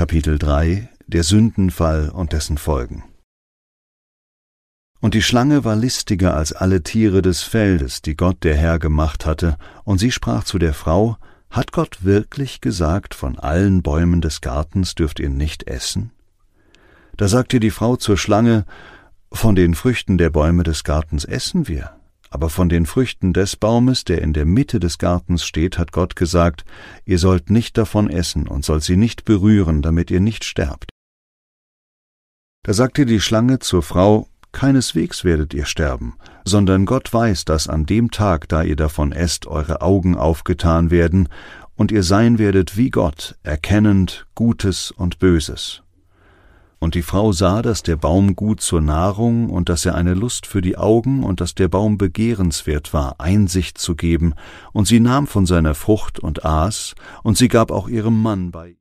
Kapitel 3 Der Sündenfall und dessen Folgen. Und die Schlange war listiger als alle Tiere des Feldes, die Gott der Herr gemacht hatte, und sie sprach zu der Frau: Hat Gott wirklich gesagt, von allen Bäumen des Gartens dürft ihr nicht essen? Da sagte die Frau zur Schlange: Von den Früchten der Bäume des Gartens essen wir, aber von den Früchten des Baumes, der in der Mitte des Gartens steht, hat Gott gesagt, ihr sollt nicht davon essen und sollt sie nicht berühren, damit ihr nicht sterbt. Da sagte die Schlange zur Frau: Keineswegs werdet ihr sterben, sondern Gott weiß, dass an dem Tag, da ihr davon esst, eure Augen aufgetan werden, und ihr sein werdet wie Gott, erkennend Gutes und Böses. Und die Frau sah, dass der Baum gut zur Nahrung und dass er eine Lust für die Augen und dass der Baum begehrenswert war, Einsicht zu geben, und sie nahm von seiner Frucht und aß, und sie gab auch ihrem Mann bei.